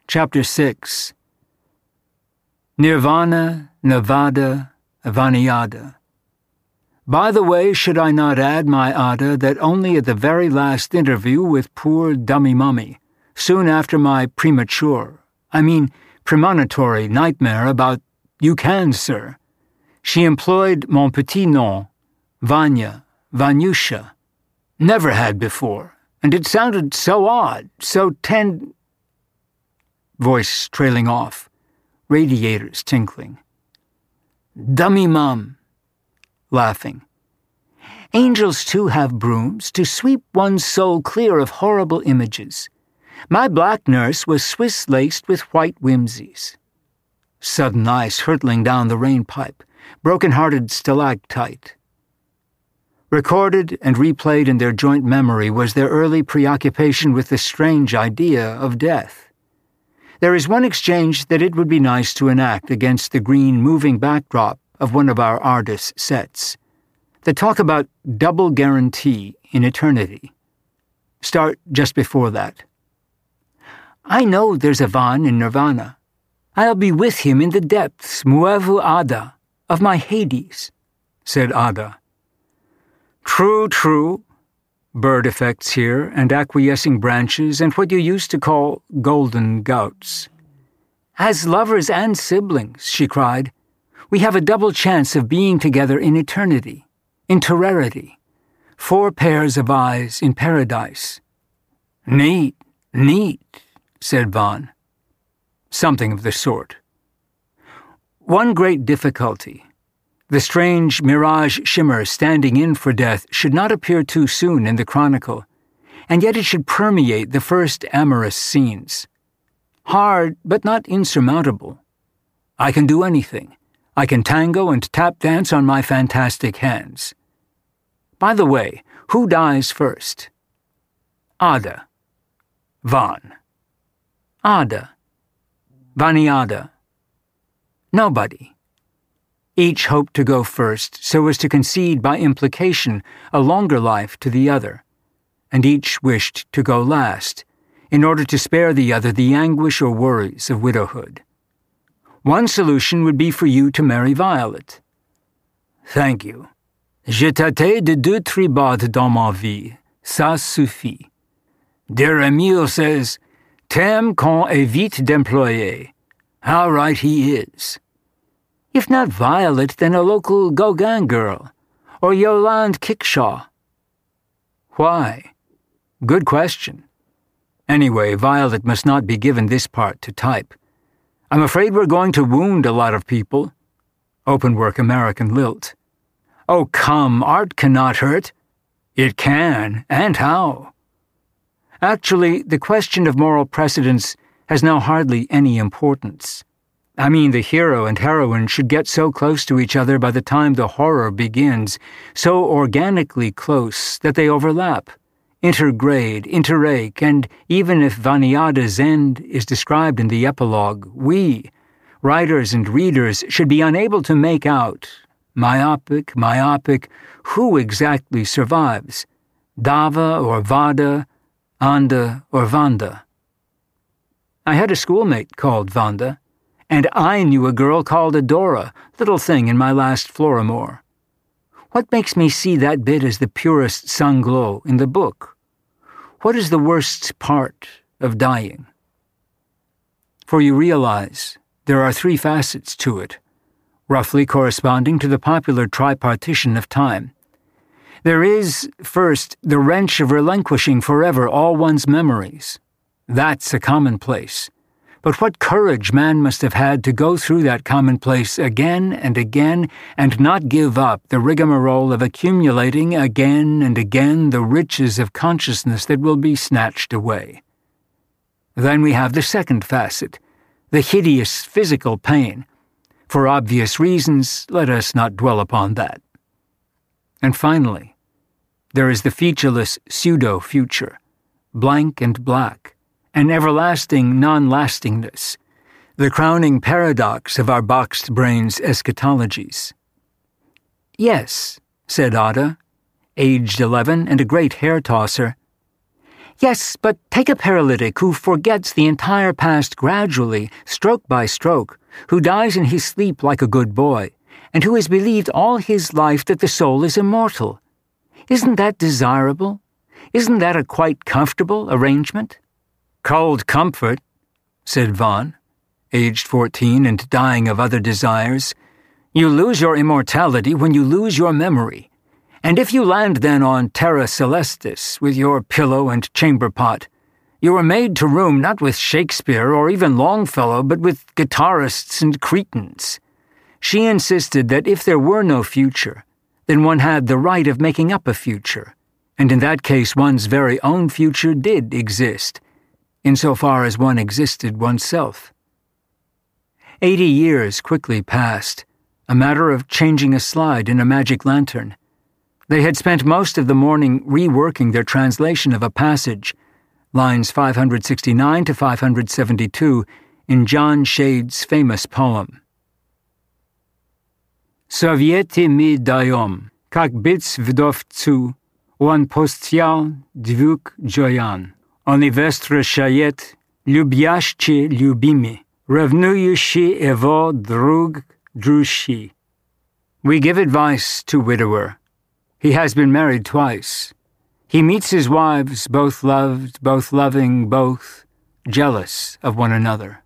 Chapter 6. Nirvana, Navada, Vaniyada. By the way, should I not add, my Ada, that only at the very last interview with poor dummy mummy, soon after my premonitory nightmare about "you can, sir," she employed mon petit nom, Vanya, Vanyusha. Never had before, and it sounded so odd, so Voice trailing off, radiators tinkling. Dummy mum, laughing. Angels too have brooms to sweep one's soul clear of horrible images. My black nurse was Swiss-laced with white whimsies. Sudden ice hurtling down the rain pipe, broken-hearted stalactite. Recorded and replayed in their joint memory was their early preoccupation with the strange idea of death. There is one exchange that it would be nice to enact against the green moving backdrop of one of our artists' sets. The talk about double guarantee in eternity. Start just before that. I know there's a Van in Nirvana. I'll be with him in the depths, Muevu Ada, of my Hades, said Ada. True. Bird effects here, and acquiescing branches, and what you used to call golden gouts. As lovers and siblings, she cried, we have a double chance of being together in eternity, in terrarity. 4 pairs of eyes in paradise. Neat, said Van. Something of the sort. One great difficulty. The strange mirage shimmer standing in for death should not appear too soon in the chronicle, and yet it should permeate the first amorous scenes. Hard, but not insurmountable. I can do anything. I can tango and tap dance on my fantastic hands. By the way, who dies first? Ada. Van. Ada. Vanyada. Nobody. Each hoped to go first so as to concede by implication a longer life to the other, and each wished to go last, in order to spare the other the anguish or worries of widowhood. One solution would be for you to marry Violet. Thank you. Je tâtais de 2 tribades dans ma vie. Ça suffit. Dear Emile says, T'aimes qu'on évite d'employer. How right he is. If not Violet, then a local Gauguin girl, or Yolande Kickshaw. Why? Good question. Anyway, Violet must not be given this part to type. I'm afraid we're going to wound a lot of people. Openwork American lilt. Oh, come, art cannot hurt. It can, and how? Actually, the question of moral precedence has now hardly any importance. I mean, the hero and heroine should get so close to each other by the time the horror begins, so organically close that they overlap, intergrade, interrake, and even if Vanyada's end is described in the epilogue, we, writers and readers, should be unable to make out, myopic, who exactly survives, Dava or Vada, Anda or Vanda. I had a schoolmate called Vanda, and I knew a girl called Adora, little thing in my last Florimore. What makes me see that bit as the purest sanglow in the book? What is the worst part of dying? For you realize there are 3 facets to it, roughly corresponding to the popular tripartition of time. There is, first, the wrench of relinquishing forever all one's memories. That's a commonplace. But what courage man must have had to go through that commonplace again and not give up the rigmarole of accumulating again and again the riches of consciousness that will be snatched away. Then we have the second facet, the hideous physical pain. For obvious reasons, let us not dwell upon that. And finally, there is the featureless pseudo-future, blank and black, an everlasting non-lastingness, the crowning paradox of our boxed brains' eschatologies. Yes, said Ada, aged 11 and a great hair-tosser. Yes, but take a paralytic who forgets the entire past gradually, stroke by stroke, who dies in his sleep like a good boy, and who has believed all his life that the soul is immortal. Isn't that desirable? Isn't that a quite comfortable arrangement? Cold comfort, said Vaughn, aged 14 and dying of other desires. You lose your immortality when you lose your memory. And if you land then on Terra Celestis with your pillow and chamber pot, you are made to room not with Shakespeare or even Longfellow, but with guitarists and cretins. She insisted that if there were no future, then one had the right of making up a future, and in that case one's very own future did exist, insofar as one existed oneself. 80 years quickly passed, a matter of changing a slide in a magic lantern. They had spent most of the morning reworking their translation of a passage, lines 569 to 572, in John Shade's famous poem. Sovieti mi dayom, kak bits vdovcu, on postial dvuk joyan, oni vestra shayet, lubiashchi lubimi, revnuющий evo drug drushi. We give advice to widower. He has been married twice. He meets his wives, both loved, both loving, both jealous of one another.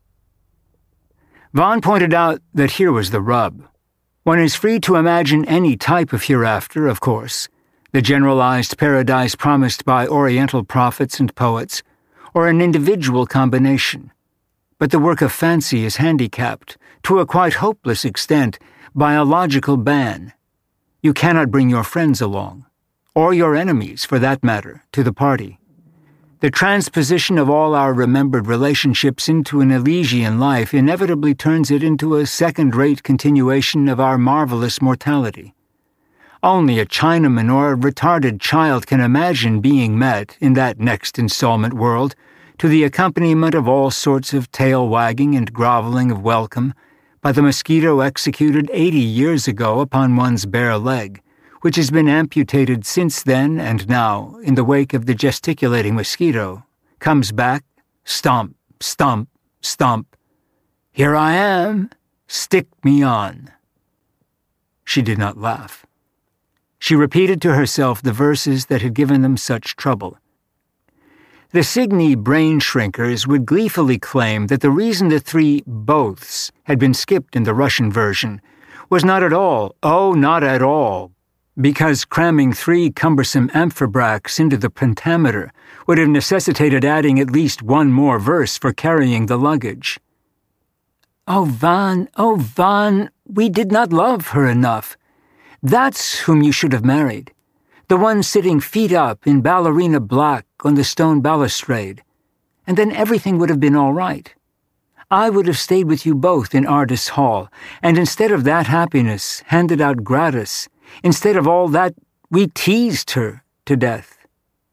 Vaughn pointed out that here was the rub. One is free to imagine any type of hereafter, of course, the generalized paradise promised by Oriental prophets and poets, or an individual combination. But the work of fancy is handicapped, to a quite hopeless extent, by a logical ban. You cannot bring your friends along, or your enemies, for that matter, to the party. The transposition of all our remembered relationships into an Elysian life inevitably turns it into a second-rate continuation of our marvelous mortality. Only a Chinaman or a retarded child can imagine being met, in that next installment world, to the accompaniment of all sorts of tail-wagging and groveling of welcome, by the mosquito executed 80 years ago upon one's bare leg, which has been amputated since then and now, in the wake of the gesticulating mosquito, comes back, stomp, stomp, stomp. Here I am, stick me on. She did not laugh. She repeated to herself the verses that had given them such trouble. The Cygni brain shrinkers would gleefully claim that the reason the three boths had been skipped in the Russian version was not at all, oh, not at all, because cramming 3 cumbersome amphibrachs into the pentameter would have necessitated adding at least one more verse for carrying the luggage. Oh, Vaughn, we did not love her enough. That's whom you should have married. The one sitting feet up in ballerina black on the stone balustrade. And then everything would have been all right. I would have stayed with you both in Ardis Hall, and instead of that happiness handed out gratis, instead of all that, we teased her to death.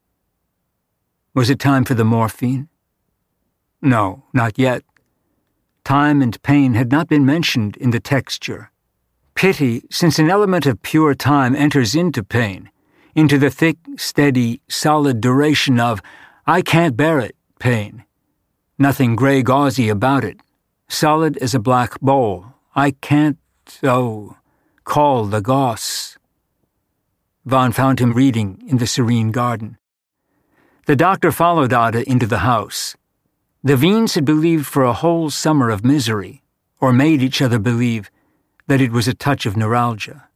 Was it time for the morphine? No, not yet. Time and pain had not been mentioned in the texture. Pity, since an element of pure time enters into pain, into the thick, steady, solid duration of, I can't bear it, pain. Nothing grey gauzy about it. Solid as a black bowl. I can't, call the goss. Vaughn found him reading in the serene garden. The doctor followed Ada into the house. The Veens had believed for a whole summer of misery, or made each other believe, that it was a touch of neuralgia.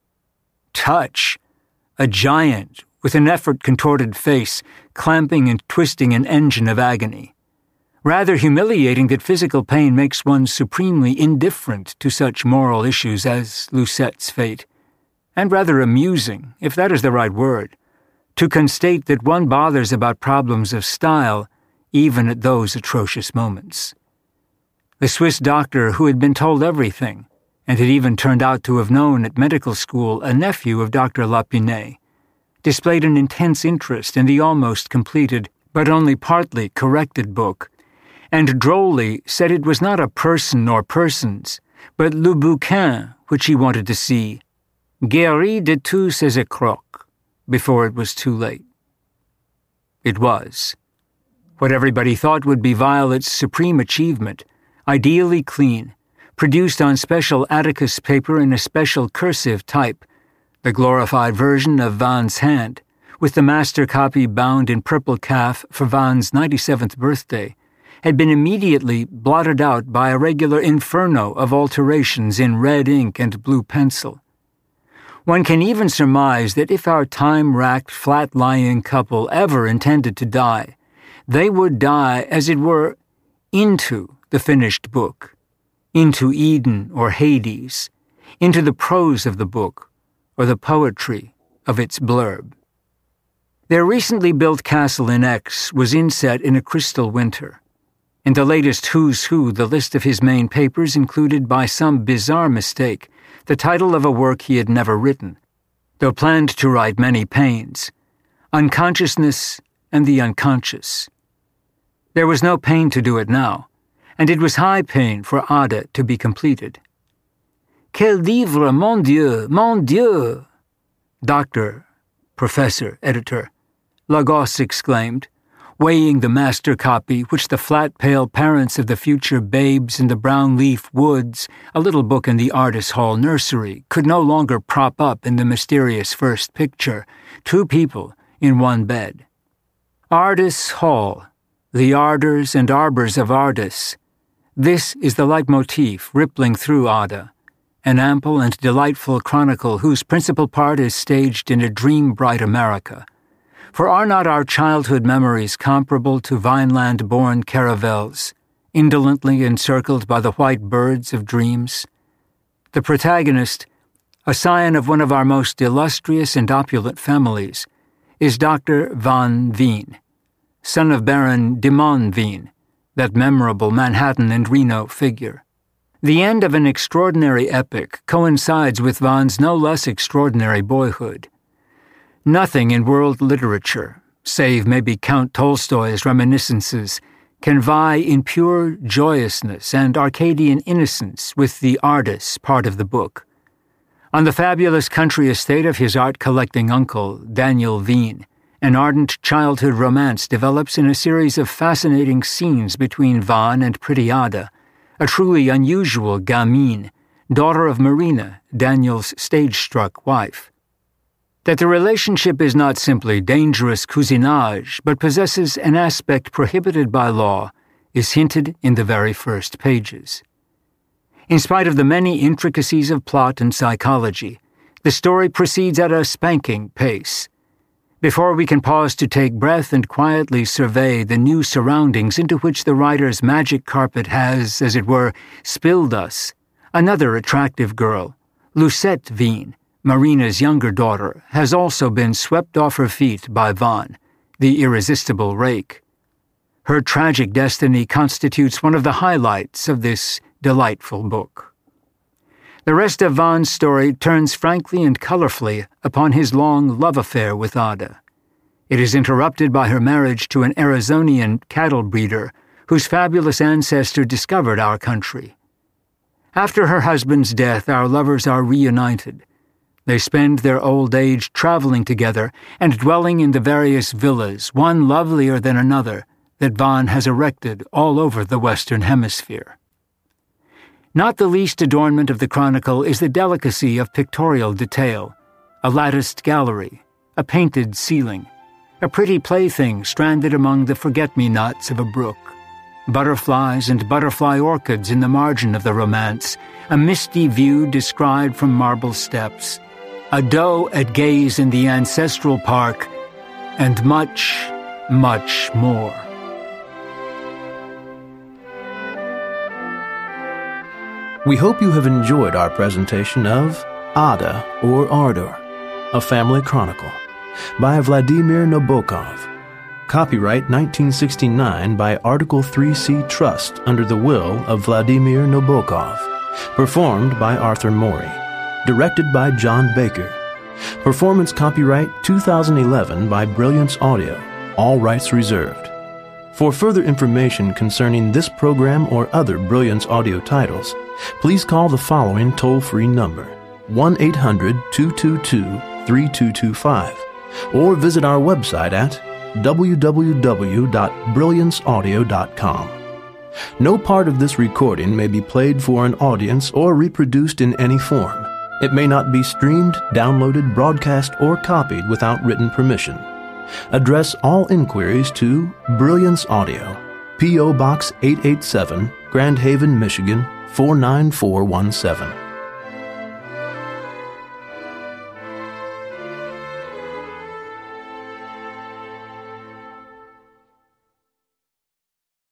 Touch! A giant, with an effort-contorted face, clamping and twisting an engine of agony. Rather humiliating that physical pain makes one supremely indifferent to such moral issues as Lucette's fate, and rather amusing, if that is the right word, to constate that one bothers about problems of style even at those atrocious moments. The Swiss doctor, who had been told everything, and had even turned out to have known at medical school a nephew of Dr. Lapinay, displayed an intense interest in the almost completed, but only partly corrected book, and drolly said it was not a person or persons, but le bouquin which he wanted to see, guéri de tous ses écrocs, before it was too late. it was. What everybody thought would be Violet's supreme achievement, ideally clean, produced on special Atticus paper in a special cursive type, the glorified version of Vaughan's hand, with the master copy bound in purple calf for Vaughan's 97th birthday, had been immediately blotted out by a regular inferno of alterations in red ink and blue pencil. One can even surmise that if our time-racked, flat-lying couple ever intended to die, they would die, as it were, into the finished book, into Eden or Hades, into the prose of the book or the poetry of its blurb. Their recently built castle in X was inset in a crystal winter. In the latest Who's Who, the list of his main papers included, by some bizarre mistake, the title of a work he had never written, though planned to write many pains, Unconsciousness and the Unconscious. There was no pain to do it now, and it was high pain for Ada to be completed. Quel livre, mon Dieu, mon Dieu! Doctor, professor, editor, Lagos exclaimed, weighing the master copy which the flat, pale parents of the future babes in the brown leaf woods, a little book in the Artis Hall nursery, could no longer prop up in the mysterious first picture, two people in one bed. Artis Hall, the ardors and arbors of Ardis. This is the leitmotif rippling through Ada, an ample and delightful chronicle whose principal part is staged in a dream-bright America. For are not our childhood memories comparable to Vineland-born caravels, indolently encircled by the white birds of dreams? The protagonist, a scion of one of our most illustrious and opulent families, is Dr. Van Veen, son of Baron de Monveen, that memorable Manhattan and Reno figure. The end of an extraordinary epic coincides with Vaughan's no less extraordinary boyhood. Nothing in world literature, save maybe Count Tolstoy's reminiscences, can vie in pure joyousness and Arcadian innocence with the Ardis part of the book. On the fabulous country estate of his art-collecting uncle, Daniel Veen, an ardent childhood romance develops in a series of fascinating scenes between Vaughan and pretty Ada, a truly unusual gamine, daughter of Marina, Daniel's stage-struck wife. That the relationship is not simply dangerous cousinage, but possesses an aspect prohibited by law, is hinted in the very first pages. In spite of the many intricacies of plot and psychology, the story proceeds at a spanking pace. Before we can pause to take breath and quietly survey the new surroundings into which the writer's magic carpet has, as it were, spilled us, another attractive girl, Lucette Veen, Marina's younger daughter, has also been swept off her feet by Vaughan, the irresistible rake. Her tragic destiny constitutes one of the highlights of this delightful book. The rest of Vaughan's story turns frankly and colorfully upon his long love affair with Ada. It is interrupted by her marriage to an Arizonian cattle breeder whose fabulous ancestor discovered our country. After her husband's death, our lovers are reunited. They spend their old age traveling together and dwelling in the various villas, one lovelier than another, that Vaughan has erected all over the Western Hemisphere. Not the least adornment of the chronicle is the delicacy of pictorial detail, a latticed gallery, a painted ceiling, a pretty plaything stranded among the forget-me-nots of a brook, butterflies and butterfly orchids in the margin of the romance, a misty view described from marble steps, a doe at gaze in the ancestral park, and much, much more. We hope you have enjoyed our presentation of Ada or Ardor, a Family Chronicle, by Vladimir Nabokov. Copyright 1969 by Article 3C Trust under the will of Vladimir Nabokov. Performed by Arthur Morey. Directed by John Baker. Performance copyright 2011 by Brilliance Audio. All rights reserved. For further information concerning this program or other Brilliance Audio titles, please call the following toll-free number, 1-800-222-3225, or visit our website at www.brillianceaudio.com. No part of this recording may be played for an audience or reproduced in any form. It may not be streamed, downloaded, broadcast, or copied without written permission. Address all inquiries to Brilliance Audio, P.O. Box 887, Grand Haven, Michigan 49417.